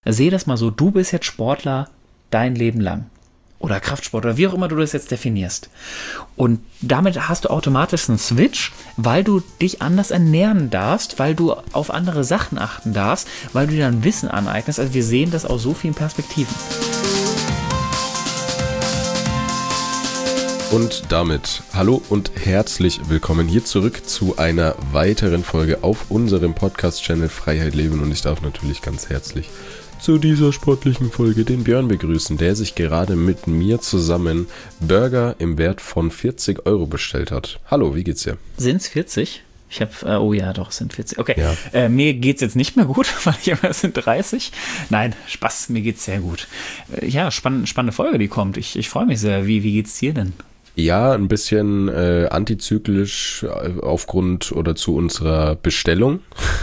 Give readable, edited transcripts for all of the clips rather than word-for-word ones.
Sehe das mal so, du bist jetzt Sportler dein Leben lang. Oder Kraftsport oder wie auch immer du das jetzt definierst. Und damit hast du automatisch einen Switch, weil du dich anders ernähren darfst, weil du auf andere Sachen achten darfst, weil du dir dann Wissen aneignest. Also wir sehen das aus so vielen Perspektiven. Und damit hallo und herzlich willkommen hier zurück zu einer weiteren Folge auf unserem Podcast-Channel Freiheit Leben. Und ich darf natürlich ganz herzlich zu dieser sportlichen Folge den Björn begrüßen, der sich gerade mit mir zusammen Burger im Wert von 40 € bestellt hat. Hallo, wie geht's dir? Sind's 40? Ich habe, oh ja, doch, es sind 40. Okay, ja. Mir geht's jetzt nicht mehr gut, weil ich immer, es sind 30. Nein, Spaß, mir geht's sehr gut. Ja, spannende Folge, die kommt. Ich freue mich sehr. Wie geht's dir denn? Ja, ein bisschen antizyklisch aufgrund oder zu unserer Bestellung.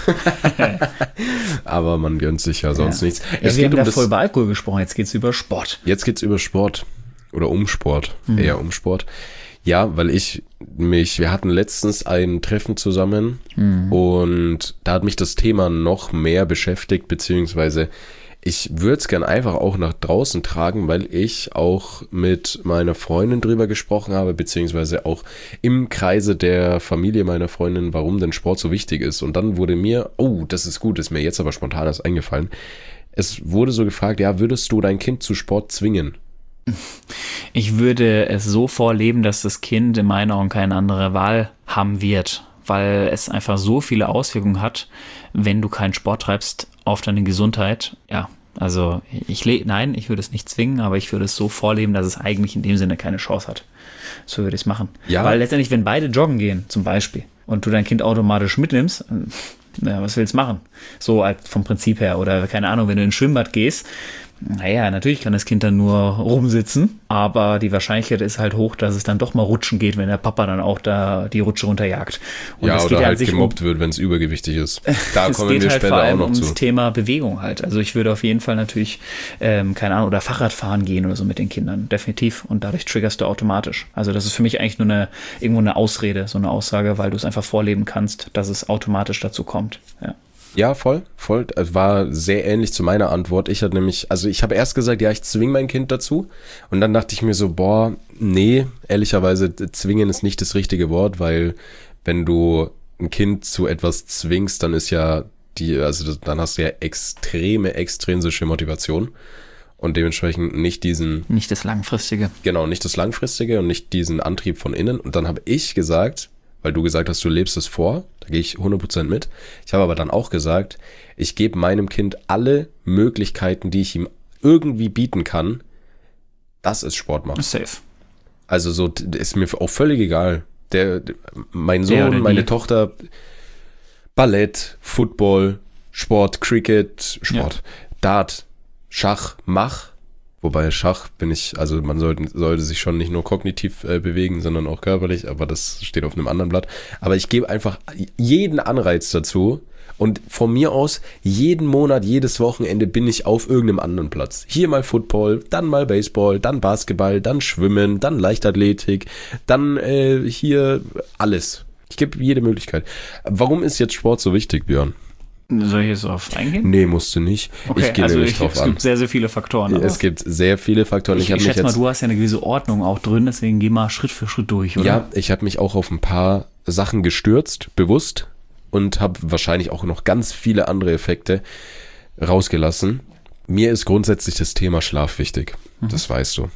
Aber man gönnt sich ja sonst nichts. Wir haben da voll über Alkohol gesprochen, jetzt geht's über Sport. Jetzt geht's über Sport oder um Sport, eher um Sport. Ja, weil wir hatten letztens ein Treffen zusammen und da hat mich das Thema noch mehr beschäftigt, beziehungsweise ich würde es gern einfach auch nach draußen tragen, weil ich auch mit meiner Freundin drüber gesprochen habe, beziehungsweise auch im Kreise der Familie meiner Freundin, warum denn Sport so wichtig ist. Und dann wurde mir, das ist gut, ist mir jetzt aber spontan erst eingefallen. Es wurde so gefragt, ja, würdest du dein Kind zu Sport zwingen? Ich würde es so vorleben, dass das Kind in meinen Augen keine andere Wahl haben wird, weil es einfach so viele Auswirkungen hat, wenn du keinen Sport treibst auf deine Gesundheit. Ja, also ich würde es nicht zwingen, aber ich würde es so vorleben, dass es eigentlich in dem Sinne keine Chance hat. So würde ich es machen. Ja. Weil letztendlich, wenn beide joggen gehen, zum Beispiel, und du dein Kind automatisch mitnimmst, was willst du machen? So vom Prinzip her. Oder keine Ahnung, wenn du ins Schwimmbad gehst, naja, natürlich kann das Kind dann nur rumsitzen, aber die Wahrscheinlichkeit ist halt hoch, dass es dann doch mal rutschen geht, wenn der Papa dann auch da die Rutsche runterjagt. Und ja, oder halt gemobbt wird, wenn es übergewichtig ist. Da kommen wir halt später vor allem auch noch zu. ums Thema Bewegung halt. Also ich würde auf jeden Fall natürlich, keine Ahnung, oder Fahrradfahren gehen oder so mit den Kindern, definitiv. Und dadurch triggerst du automatisch. Also das ist für mich eigentlich nur irgendwo eine Ausrede, so eine Aussage, weil du es einfach vorleben kannst, dass es automatisch dazu kommt. Ja. Ja, voll. Es war sehr ähnlich zu meiner Antwort. Ich habe erst gesagt, ja, ich zwinge mein Kind dazu. Und dann dachte ich mir so, nee, ehrlicherweise, zwingen ist nicht das richtige Wort, weil wenn du ein Kind zu etwas zwingst, dann ist ja dann hast du ja extreme extrinsische Motivation. Und dementsprechend nicht das Langfristige. Genau, nicht das Langfristige und nicht diesen Antrieb von innen. Und dann habe ich gesagt, weil du gesagt hast, du lebst es vor, da gehe ich 100% mit. Ich habe aber dann auch gesagt, ich gebe meinem Kind alle Möglichkeiten, die ich ihm irgendwie bieten kann, dass es Sport macht. Safe. Also so ist mir auch völlig egal. Mein Sohn, meine Tochter, Ballett, Football, Sport, Cricket, Dart, Schach, Wobei Schach man sollte sich schon nicht nur kognitiv bewegen, sondern auch körperlich, aber das steht auf einem anderen Blatt. Aber ich gebe einfach jeden Anreiz dazu und von mir aus jeden Monat, jedes Wochenende bin ich auf irgendeinem anderen Platz. Hier mal Football, dann mal Baseball, dann Basketball, dann Schwimmen, dann Leichtathletik, dann hier alles. Ich gebe jede Möglichkeit. Warum ist jetzt Sport so wichtig, Björn? Soll ich jetzt drauf eingehen? Nee, musst du nicht. Okay, ich gehe nämlich drauf an. Es gibt sehr, sehr viele Faktoren. Es gibt sehr viele Faktoren. Ich schätze mal, du hast ja eine gewisse Ordnung auch drin, deswegen geh mal Schritt für Schritt durch, oder? Ja, ich habe mich auch auf ein paar Sachen gestürzt, bewusst, und habe wahrscheinlich auch noch ganz viele andere Effekte rausgelassen. Mir ist grundsätzlich das Thema Schlaf wichtig, das weißt du.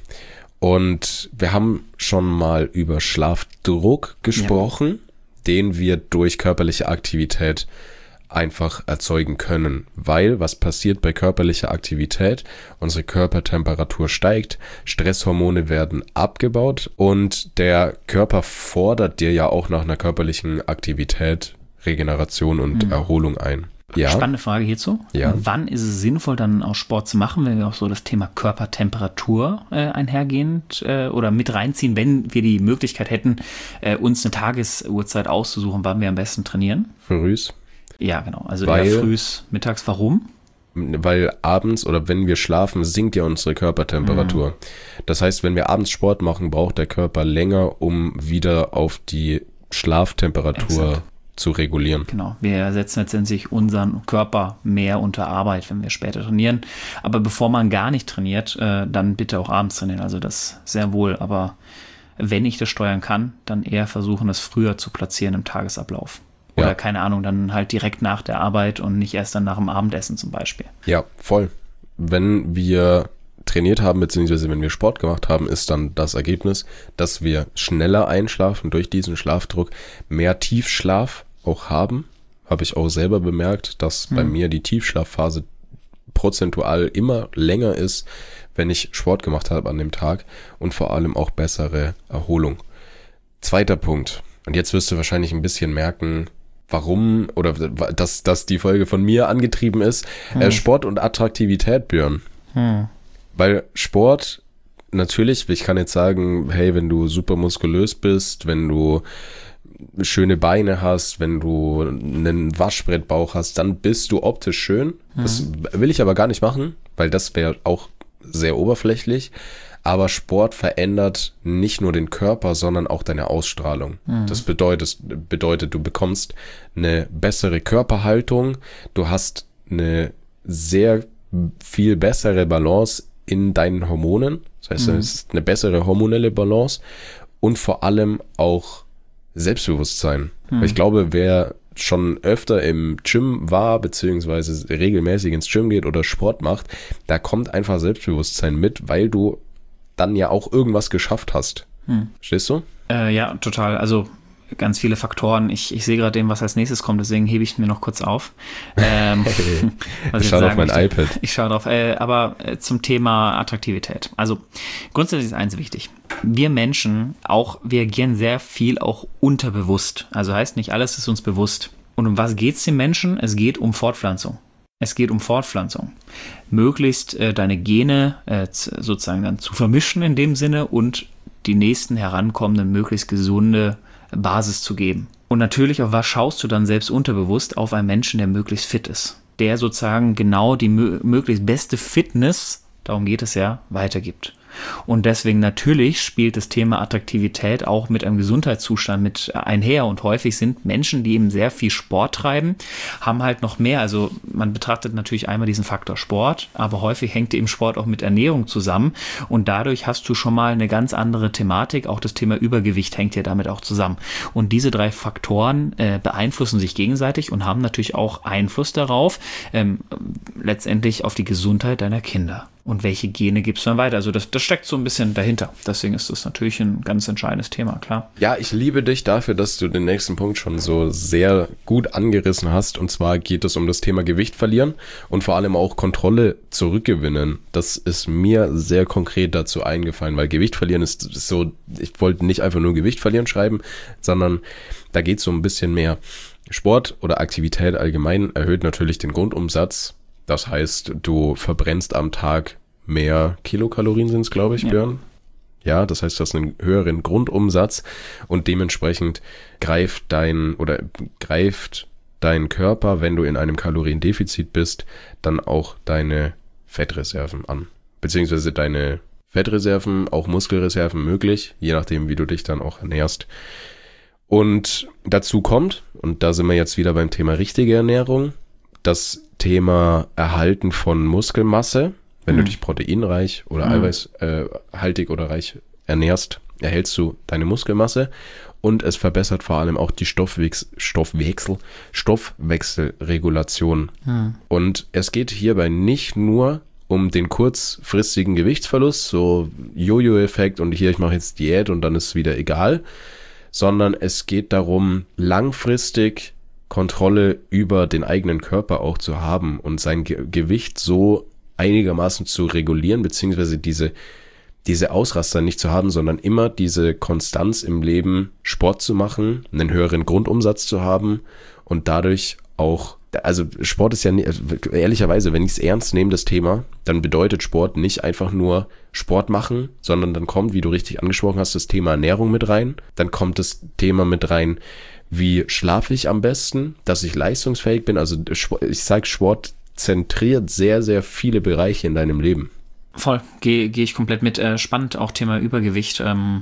Und wir haben schon mal über Schlafdruck gesprochen, den wir durch körperliche Aktivität einfach erzeugen können, weil was passiert bei körperlicher Aktivität? Unsere Körpertemperatur steigt, Stresshormone werden abgebaut und der Körper fordert dir ja auch nach einer körperlichen Aktivität Regeneration und Erholung ein. Ja. Spannende Frage hierzu. Ja. Wann ist es sinnvoll, dann auch Sport zu machen, wenn wir auch so das Thema Körpertemperatur einhergehend oder mit reinziehen, wenn wir die Möglichkeit hätten, uns eine Tagesuhrzeit auszusuchen, wann wir am besten trainieren? Frühs. Ja, genau. Also eher frühs, mittags. Warum? Weil abends oder wenn wir schlafen, sinkt ja unsere Körpertemperatur. Das heißt, wenn wir abends Sport machen, braucht der Körper länger, um wieder auf die Schlaftemperatur zu regulieren. Genau, wir setzen letztendlich unseren Körper mehr unter Arbeit, wenn wir später trainieren. Aber bevor man gar nicht trainiert, dann bitte auch abends trainieren. Also das sehr wohl. Aber wenn ich das steuern kann, dann eher versuchen, das früher zu platzieren im Tagesablauf. Oder keine Ahnung, dann halt direkt nach der Arbeit und nicht erst dann nach dem Abendessen zum Beispiel. Ja, voll. Wenn wir trainiert haben, beziehungsweise wenn wir Sport gemacht haben, ist dann das Ergebnis, dass wir schneller einschlafen, durch diesen Schlafdruck mehr Tiefschlaf auch haben. Habe ich auch selber bemerkt, dass bei mir die Tiefschlafphase prozentual immer länger ist, wenn ich Sport gemacht habe an dem Tag und vor allem auch bessere Erholung. Zweiter Punkt. Und jetzt wirst du wahrscheinlich ein bisschen merken, warum oder dass die Folge von mir angetrieben ist. Sport und Attraktivität, Björn. Weil Sport, natürlich, ich kann jetzt sagen, hey, wenn du super muskulös bist, wenn du schöne Beine hast, wenn du einen Waschbrettbauch hast, dann bist du optisch schön. Das will ich aber gar nicht machen, weil das wäre auch sehr oberflächlich. Aber Sport verändert nicht nur den Körper, sondern auch deine Ausstrahlung. Das bedeutet, du bekommst eine bessere Körperhaltung, du hast eine sehr viel bessere Balance in deinen Hormonen. Das heißt, es ist eine bessere hormonelle Balance und vor allem auch Selbstbewusstsein. Ich glaube, wer schon öfter im Gym war, beziehungsweise regelmäßig ins Gym geht oder Sport macht, da kommt einfach Selbstbewusstsein mit, weil du dann ja auch irgendwas geschafft hast. Verstehst du? Ja, total. Also ganz viele Faktoren. Ich sehe gerade dem, was als nächstes kommt, deswegen hebe ich mir noch kurz auf. Ich schaue auf mein iPad. Ich schaue drauf. Aber zum Thema Attraktivität. Also grundsätzlich ist eins wichtig. Wir Menschen wir agieren sehr viel auch unterbewusst. Also heißt nicht alles ist uns bewusst. Und um was geht es den Menschen? Es geht um Fortpflanzung. Möglichst deine Gene sozusagen dann zu vermischen in dem Sinne und die nächsten herankommenden möglichst gesunde Basis zu geben. Und natürlich, auf was schaust du dann selbst unterbewusst? Auf einen Menschen, der möglichst fit ist. Der sozusagen genau die möglichst beste Fitness, darum geht es ja, weitergibt. Und deswegen natürlich spielt das Thema Attraktivität auch mit einem Gesundheitszustand mit einher. Und häufig sind Menschen, die eben sehr viel Sport treiben, haben halt noch mehr. Also man betrachtet natürlich einmal diesen Faktor Sport, aber häufig hängt eben Sport auch mit Ernährung zusammen. Und dadurch hast du schon mal eine ganz andere Thematik. Auch das Thema Übergewicht hängt ja damit auch zusammen. Und diese drei Faktoren beeinflussen sich gegenseitig und haben natürlich auch Einfluss darauf, letztendlich auf die Gesundheit deiner Kinder. Und welche Gene gibst du dann weiter? Also das steckt so ein bisschen dahinter. Deswegen ist das natürlich ein ganz entscheidendes Thema, klar. Ja, ich liebe dich dafür, dass du den nächsten Punkt schon so sehr gut angerissen hast. Und zwar geht es um das Thema Gewicht verlieren und vor allem auch Kontrolle zurückgewinnen. Das ist mir sehr konkret dazu eingefallen, weil Gewicht verlieren ist so, ich wollte nicht einfach nur Gewicht verlieren schreiben, sondern da geht es so ein bisschen mehr. Sport oder Aktivität allgemein erhöht natürlich den Grundumsatz. Das heißt, du verbrennst am Tag mehr Kilokalorien, sind es, glaube ich, Björn. Ja, das heißt, du hast einen höheren Grundumsatz und dementsprechend greift dein Körper, wenn du in einem Kaloriendefizit bist, dann auch deine Fettreserven an. Beziehungsweise deine Fettreserven, auch Muskelreserven möglich, je nachdem, wie du dich dann auch ernährst. Und dazu kommt, und da sind wir jetzt wieder beim Thema richtige Ernährung, das Thema Erhalten von Muskelmasse. Wenn du dich proteinreich oder eiweißhaltig oder reich ernährst, erhältst du deine Muskelmasse und es verbessert vor allem auch die Stoffwechselregulation. Und es geht hierbei nicht nur um den kurzfristigen Gewichtsverlust, so Jojo-Effekt und hier, ich mache jetzt Diät und dann ist es wieder egal, sondern es geht darum, langfristig Kontrolle über den eigenen Körper auch zu haben und sein Gewicht so einigermaßen zu regulieren, beziehungsweise diese Ausraster nicht zu haben, sondern immer diese Konstanz im Leben, Sport zu machen, einen höheren Grundumsatz zu haben und dadurch auch, also Sport ist ja, ehrlicherweise, wenn ich es ernst nehme, das Thema, dann bedeutet Sport nicht einfach nur Sport machen, sondern dann kommt, wie du richtig angesprochen hast, das Thema Ernährung mit rein, dann kommt das Thema mit rein, wie schlafe ich am besten, dass ich leistungsfähig bin. Also ich sage, Sport zentriert sehr, sehr viele Bereiche in deinem Leben. Voll, gehe ich komplett mit. Spannend auch Thema Übergewicht.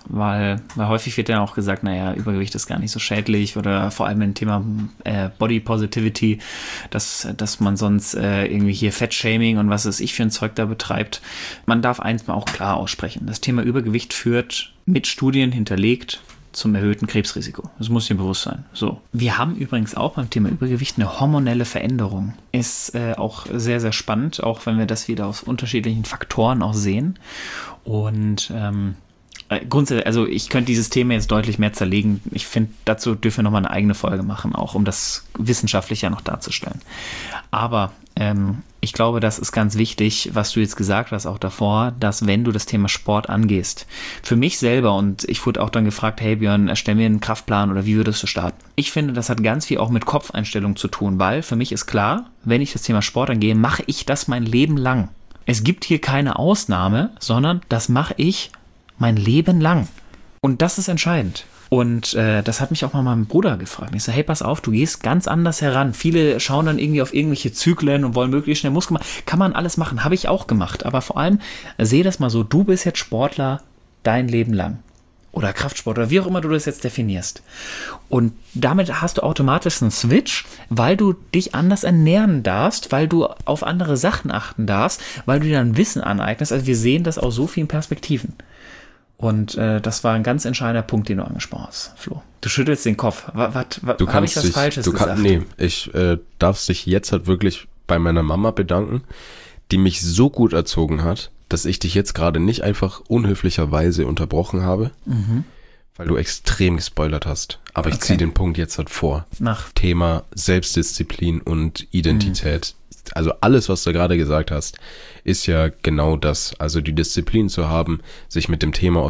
weil häufig wird ja auch gesagt, naja, Übergewicht ist gar nicht so schädlich oder vor allem im Thema Body Positivity, dass man sonst irgendwie hier Fettshaming und was weiß ich für ein Zeug da betreibt. Man darf eins mal auch klar aussprechen. Das Thema Übergewicht führt mit Studien hinterlegt zum erhöhten Krebsrisiko. Das muss dir bewusst sein. So. Wir haben übrigens auch beim Thema Übergewicht eine hormonelle Veränderung. Ist auch sehr, sehr spannend, auch wenn wir das wieder aus unterschiedlichen Faktoren auch sehen. Und grundsätzlich, also ich könnte dieses Thema jetzt deutlich mehr zerlegen. Ich finde, dazu dürfen wir nochmal eine eigene Folge machen, auch um das wissenschaftlich ja noch darzustellen. Aber ich glaube, das ist ganz wichtig, was du jetzt gesagt hast, auch davor, dass wenn du das Thema Sport angehst, für mich selber, und ich wurde auch dann gefragt, hey Björn, erstell mir einen Kraftplan oder wie würdest du starten? Ich finde, das hat ganz viel auch mit Kopfeinstellung zu tun, weil für mich ist klar, wenn ich das Thema Sport angehe, mache ich das mein Leben lang. Es gibt hier keine Ausnahme, sondern das mache ich mein Leben lang. Und das ist entscheidend. Und das hat mich auch mal mein Bruder gefragt. Ich so, hey, pass auf, du gehst ganz anders heran. Viele schauen dann irgendwie auf irgendwelche Zyklen und wollen möglichst schnell Muskeln machen. Kann man alles machen, habe ich auch gemacht. Aber vor allem, sehe das mal so, du bist jetzt Sportler dein Leben lang. Oder Kraftsportler, wie auch immer du das jetzt definierst. Und damit hast du automatisch einen Switch, weil du dich anders ernähren darfst, weil du auf andere Sachen achten darfst, weil du dir dann Wissen aneignest. Also wir sehen das aus so vielen Perspektiven. Und das war ein ganz entscheidender Punkt, den du angesprochen hast, Flo. Du schüttelst den Kopf. Habe ich was Falsches gesagt? Nee, ich darf dich jetzt halt wirklich bei meiner Mama bedanken, die mich so gut erzogen hat, dass ich dich jetzt gerade nicht einfach unhöflicherweise unterbrochen habe, weil du extrem gespoilert hast. Aber ich ziehe den Punkt jetzt halt vor. Thema Selbstdisziplin und Identität. Also alles, was du gerade gesagt hast, ist ja genau das. Also die Disziplin zu haben, sich mit dem Thema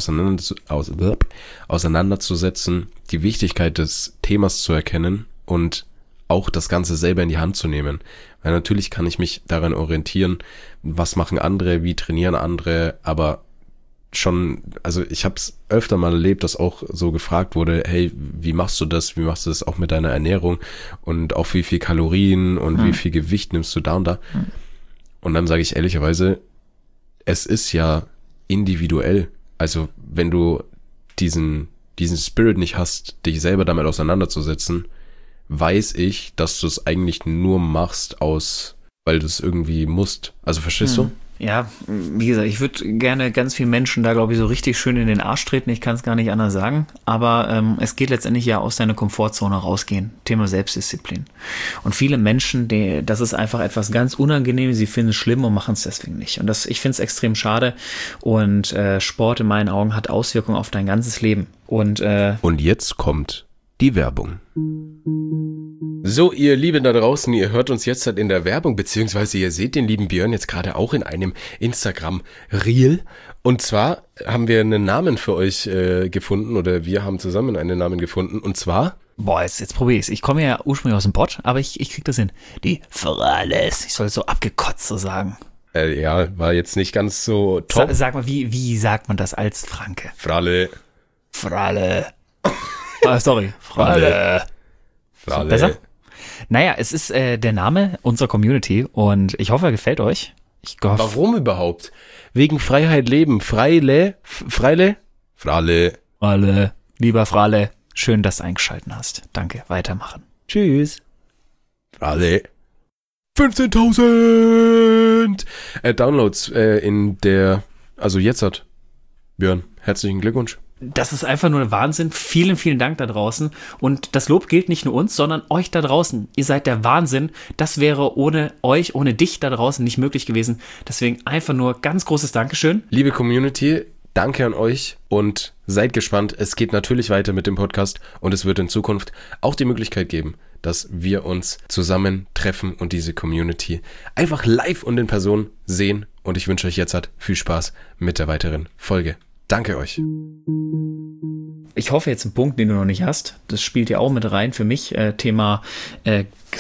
auseinanderzusetzen, die Wichtigkeit des Themas zu erkennen und auch das Ganze selber in die Hand zu nehmen. Weil natürlich kann ich mich daran orientieren, was machen andere, wie trainieren andere, aber schon, also ich habe es öfter mal erlebt, dass auch so gefragt wurde, hey, wie machst du das auch mit deiner Ernährung und auf wie viel Kalorien und wie viel Gewicht nimmst du da und da? Und dann sage ich ehrlicherweise, es ist ja individuell, also wenn du diesen Spirit nicht hast, dich selber damit auseinanderzusetzen, weiß ich, dass du es eigentlich nur machst weil du es irgendwie musst. Also verstehst du? Ja, wie gesagt, ich würde gerne ganz vielen Menschen da, glaube ich, so richtig schön in den Arsch treten. Ich kann es gar nicht anders sagen. Aber es geht letztendlich ja aus deiner Komfortzone rausgehen. Thema Selbstdisziplin. Und viele Menschen, das ist einfach etwas ganz Unangenehmes. Sie finden es schlimm und machen es deswegen nicht. Und ich finde es extrem schade. Und Sport in meinen Augen hat Auswirkungen auf dein ganzes Leben. Und jetzt kommt die Werbung. So, ihr Lieben da draußen, ihr hört uns jetzt halt in der Werbung, beziehungsweise ihr seht den lieben Björn jetzt gerade auch in einem Instagram-Reel. Und zwar haben wir einen Namen für euch gefunden, oder wir haben zusammen einen Namen gefunden, und zwar... Boah, jetzt probiere ich es. Ich komme ja ursprünglich aus dem Pott, aber ich krieg das hin. Die Frales. Ich soll es so abgekotzt so sagen. Ja, war jetzt nicht ganz so top. Sag mal, wie sagt man das als Franke? Frale. Sorry. Frale. Besser? Naja, es ist der Name unserer Community und ich hoffe, er gefällt euch. Warum überhaupt? Wegen Freiheit leben. Freile. Lieber Frale, schön, dass du eingeschalten hast. Danke, weitermachen. Tschüss. Frale. 15.000 Downloads also jetzt hat Björn, herzlichen Glückwunsch. Das ist einfach nur Wahnsinn. Vielen, vielen Dank da draußen. Und das Lob gilt nicht nur uns, sondern euch da draußen. Ihr seid der Wahnsinn. Das wäre ohne euch, ohne dich da draußen nicht möglich gewesen. Deswegen einfach nur ganz großes Dankeschön. Liebe Community, danke an euch und seid gespannt. Es geht natürlich weiter mit dem Podcast und es wird in Zukunft auch die Möglichkeit geben, dass wir uns zusammen treffen und diese Community einfach live und in Person sehen. Und ich wünsche euch jetzt viel Spaß mit der weiteren Folge. Danke euch. Ich hoffe jetzt einen Punkt, den du noch nicht hast. Das spielt ja auch mit rein für mich. Thema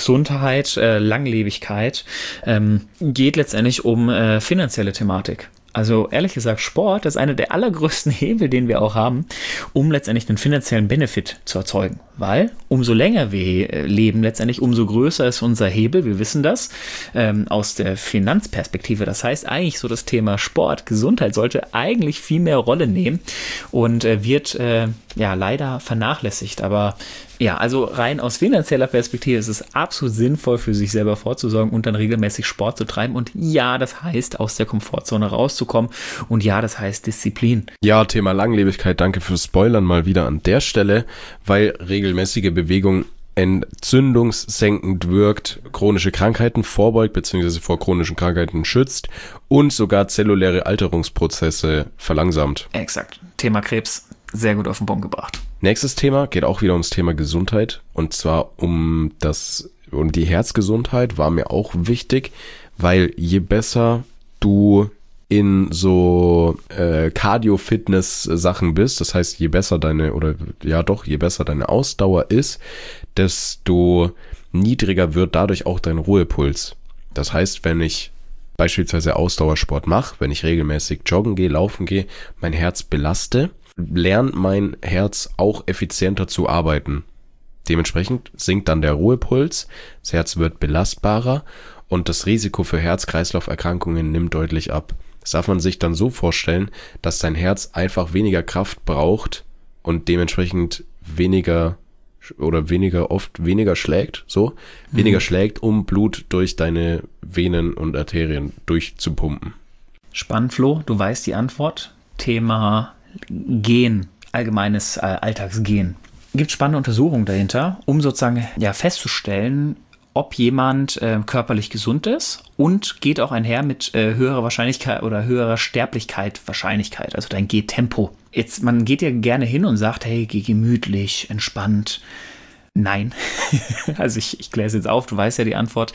Gesundheit, Langlebigkeit. Geht letztendlich um finanzielle Thematik. Also ehrlich gesagt, Sport ist einer der allergrößten Hebel, den wir auch haben, um letztendlich einen finanziellen Benefit zu erzeugen. Weil umso länger wir leben, letztendlich umso größer ist unser Hebel. Wir wissen das aus der Finanzperspektive. Das heißt eigentlich so das Thema Sport, Gesundheit sollte eigentlich viel mehr Rolle nehmen und wird leider vernachlässigt. Aber ja, also rein aus finanzieller Perspektive ist es absolut sinnvoll, für sich selber vorzusorgen und dann regelmäßig Sport zu treiben. Und ja, das heißt, aus der Komfortzone rauszukommen. Und ja, das heißt Disziplin. Ja, Thema Langlebigkeit, danke fürs Spoilern mal wieder an der Stelle, weil regelmäßige Bewegung entzündungssenkend wirkt, chronische Krankheiten vorbeugt bzw. vor chronischen Krankheiten schützt und sogar zelluläre Alterungsprozesse verlangsamt. Exakt. Thema Krebs, sehr gut auf den Punkt gebracht. Nächstes Thema geht auch wieder ums Thema Gesundheit und zwar um die Herzgesundheit war mir auch wichtig, weil je besser du in so Cardio-Fitness-Sachen bist, das heißt, je besser deine Ausdauer ist, desto niedriger wird dadurch auch dein Ruhepuls. Das heißt, wenn ich beispielsweise Ausdauersport mache, wenn ich regelmäßig joggen gehe, laufen gehe, mein Herz belaste, lernt mein Herz auch effizienter zu arbeiten. Dementsprechend sinkt dann der Ruhepuls, das Herz wird belastbarer und das Risiko für Herz-Kreislauf-Erkrankungen nimmt deutlich ab. Das darf man sich dann so vorstellen, dass dein Herz einfach weniger Kraft braucht und dementsprechend weniger schlägt, weniger schlägt, um Blut durch deine Venen und Arterien durchzupumpen. Spannend, Flo, du weißt die Antwort. Thema Gen, allgemeines Alltagsgen. Gibt spannende Untersuchungen dahinter, um sozusagen festzustellen, ob jemand körperlich gesund ist und geht auch einher mit höherer Wahrscheinlichkeit oder höherer Wahrscheinlichkeit, also dein Gehtempo. Jetzt, man geht ja gerne hin und sagt, hey, geh gemütlich, entspannt. Nein, also ich kläre es jetzt auf, du weißt ja die Antwort.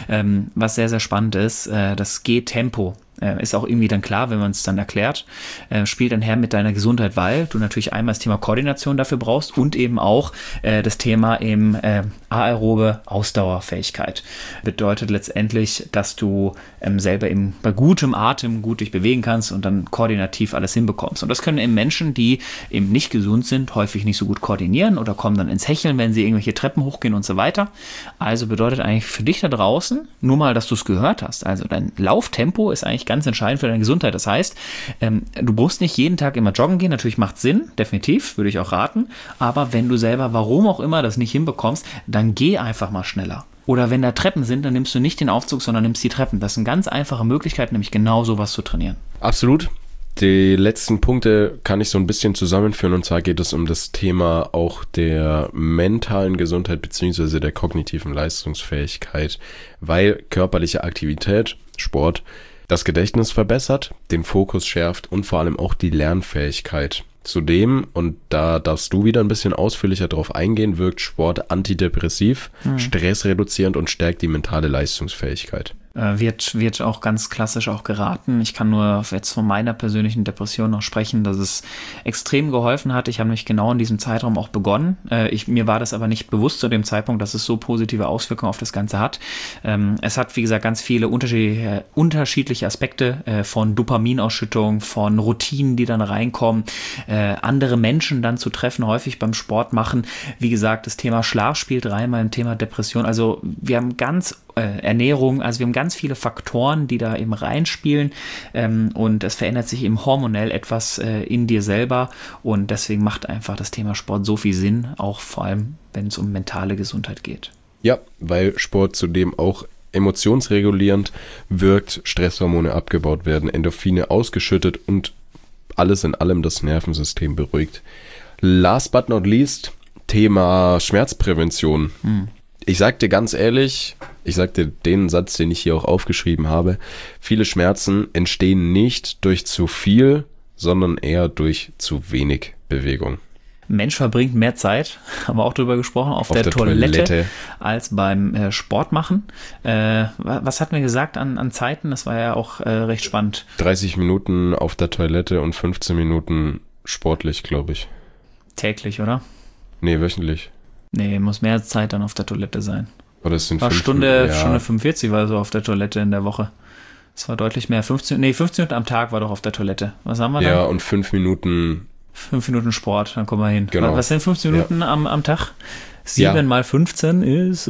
Was sehr, sehr spannend ist, das Gehtempo. Ist auch irgendwie dann klar, wenn man es dann erklärt, spielt dann her mit deiner Gesundheit, weil du natürlich einmal das Thema Koordination dafür brauchst und eben auch das Thema eben aerobe Ausdauerfähigkeit. Bedeutet letztendlich, dass du selber eben bei gutem Atem gut dich bewegen kannst und dann koordinativ alles hinbekommst. Und das können eben Menschen, die eben nicht gesund sind, häufig nicht so gut koordinieren oder kommen dann ins Hecheln, wenn sie irgendwelche Treppen hochgehen und so weiter. Also bedeutet eigentlich für dich da draußen, nur mal, dass du es gehört hast, also dein Lauftempo ist eigentlich ganz entscheidend für deine Gesundheit. Das heißt, du musst nicht jeden Tag immer joggen gehen. Natürlich macht es Sinn, definitiv, würde ich auch raten. Aber wenn du selber, warum auch immer, das nicht hinbekommst, dann geh einfach mal schneller. Oder wenn da Treppen sind, dann nimmst du nicht den Aufzug, sondern nimmst die Treppen. Das sind ganz einfache Möglichkeiten, nämlich genau sowas zu trainieren. Absolut. Die letzten Punkte kann ich so ein bisschen zusammenführen und zwar geht es um das Thema auch der mentalen Gesundheit bzw. der kognitiven Leistungsfähigkeit, weil körperliche Aktivität, Sport, das Gedächtnis verbessert, den Fokus schärft und vor allem auch die Lernfähigkeit. Zudem, und da darfst du wieder ein bisschen ausführlicher drauf eingehen, wirkt Sport antidepressiv, stressreduzierend und stärkt die mentale Leistungsfähigkeit. Wird auch ganz klassisch auch geraten. Ich kann nur jetzt von meiner persönlichen Depression noch sprechen, dass es extrem geholfen hat. Ich habe mich genau in diesem Zeitraum auch begonnen. Mir war das aber nicht bewusst zu dem Zeitpunkt, dass es so positive Auswirkungen auf das Ganze hat. Es hat, wie gesagt, ganz viele unterschiedliche Aspekte von Dopaminausschüttung, von Routinen, die dann reinkommen, andere Menschen dann zu treffen, häufig beim Sport machen. Wie gesagt, das Thema Schlaf spielt rein beim Thema Depression. Also wir haben Ernährung, also wir haben ganz viele Faktoren, die da eben reinspielen und es verändert sich eben hormonell etwas in dir selber und deswegen macht einfach das Thema Sport so viel Sinn, auch vor allem, wenn es um mentale Gesundheit geht. Ja, weil Sport zudem auch emotionsregulierend wirkt, Stresshormone abgebaut werden, Endorphine ausgeschüttet und alles in allem das Nervensystem beruhigt. Last but not least, Thema Schmerzprävention. Ich sag dir ganz ehrlich, ich sag dir den Satz, den ich hier auch aufgeschrieben habe, viele Schmerzen entstehen nicht durch zu viel, sondern eher durch zu wenig Bewegung. Mensch verbringt mehr Zeit, haben wir auch drüber gesprochen, auf der Toilette als beim Sport machen. Was hatten wir gesagt an Zeiten? Das war ja auch recht spannend. 30 Minuten auf der Toilette und 15 Minuten sportlich, glaube ich. Täglich, oder? Nee, wöchentlich. Nee, muss mehr Zeit dann auf der Toilette sein. Oder es sind Stunde 45 war so auf der Toilette in der Woche. Das war deutlich mehr. 15 Minuten am Tag war doch auf der Toilette. Was haben wir da? Ja, und 5 Minuten. 5 Minuten Sport, dann kommen wir hin. Genau. Was sind 15 Minuten am Tag? 7 mal 15 ist...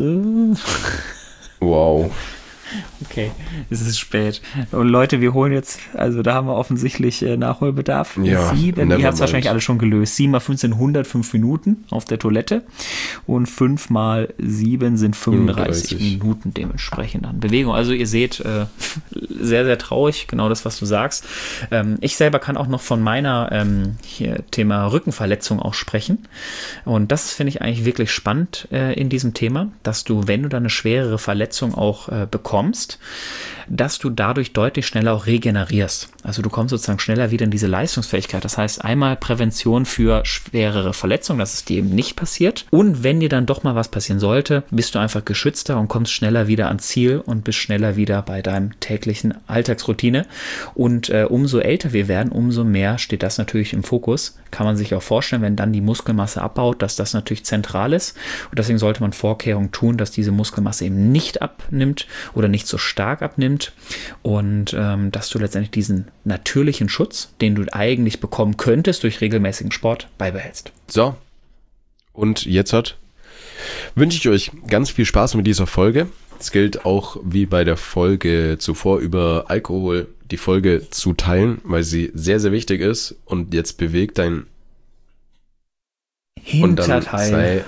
Wow. Okay, es ist spät. Und Leute, wir holen jetzt, also da haben wir offensichtlich Nachholbedarf. Ja, 7, ihr habt es wahrscheinlich alle schon gelöst. 7 mal 15, 105 Minuten auf der Toilette. Und 5 mal 7 sind 35 Minuten dementsprechend an Bewegung. Also ihr seht, sehr, sehr traurig, genau das, was du sagst. Ich selber kann auch noch von meiner Thema Rückenverletzung auch sprechen. Und das finde ich eigentlich wirklich spannend in diesem Thema, dass du, wenn du da eine schwerere Verletzung auch bekommst, dass du dadurch deutlich schneller auch regenerierst. Also du kommst sozusagen schneller wieder in diese Leistungsfähigkeit. Das heißt, einmal Prävention für schwerere Verletzungen, dass es dir eben nicht passiert. Und wenn dir dann doch mal was passieren sollte, bist du einfach geschützter und kommst schneller wieder ans Ziel und bist schneller wieder bei deinem täglichen Alltagsroutine. Und umso älter wir werden, umso mehr steht das natürlich im Fokus. Kann man sich auch vorstellen, wenn dann die Muskelmasse abbaut, dass das natürlich zentral ist. Und deswegen sollte man Vorkehrungen tun, dass diese Muskelmasse eben nicht abnimmt oder nicht so stark abnimmt und dass du letztendlich diesen natürlichen Schutz, den du eigentlich bekommen könntest durch regelmäßigen Sport, beibehältst. So, und jetzt wünsche ich euch ganz viel Spaß mit dieser Folge. Es gilt auch wie bei der Folge zuvor über Alkohol, die Folge zu teilen, weil sie sehr, sehr wichtig ist und jetzt bewegt dein Hinterteil.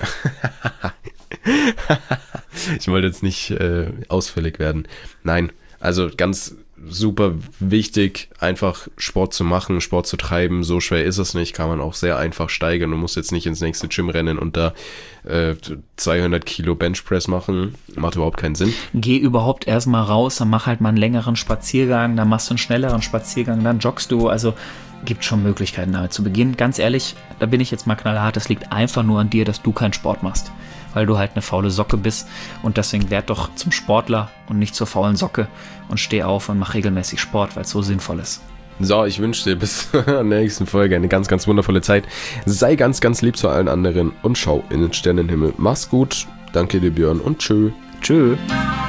Ich wollte jetzt nicht ausfällig werden. Nein, also ganz super wichtig, einfach Sport zu machen, Sport zu treiben. So schwer ist es nicht, kann man auch sehr einfach steigern. Du musst jetzt nicht ins nächste Gym rennen und da 200 Kilo Benchpress machen. Macht überhaupt keinen Sinn. Geh überhaupt erstmal raus, dann mach halt mal einen längeren Spaziergang, dann machst du einen schnelleren Spaziergang, dann joggst du. Also gibt schon Möglichkeiten damit zu beginnen. Ganz ehrlich, da bin ich jetzt mal knallhart, das liegt einfach nur an dir, dass du keinen Sport machst, weil du halt eine faule Socke bist und deswegen werd doch zum Sportler und nicht zur faulen Socke und steh auf und mach regelmäßig Sport, weil es so sinnvoll ist. So, ich wünsche dir bis zur nächsten Folge eine ganz, ganz wundervolle Zeit. Sei ganz, ganz lieb zu allen anderen und schau in den Sternenhimmel. Mach's gut, danke dir Björn und tschö. Tschö.